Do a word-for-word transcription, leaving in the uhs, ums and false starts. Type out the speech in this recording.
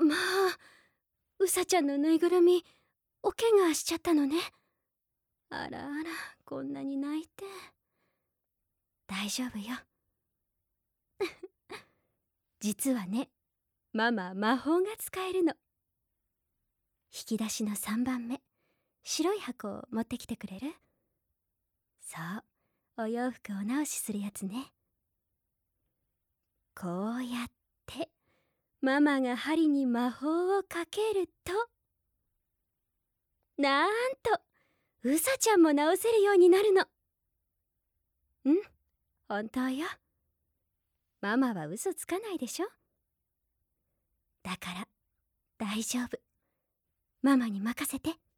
まあ、うさちゃんのぬいぐるみお怪我しちゃったのね。あらあら、こんなに泣いて。大丈夫よ。実はね、ママ魔法が使えるの。引き出しのさんばんめ、白い箱を持ってきてくれる？そう、お洋服を直しするやつね。こうやってママが針に魔法をかけると、なんとうさちゃんも直せるようになるの。うん、本当よ。ママは嘘つかないでしょ。だから大丈夫。ママに任せて。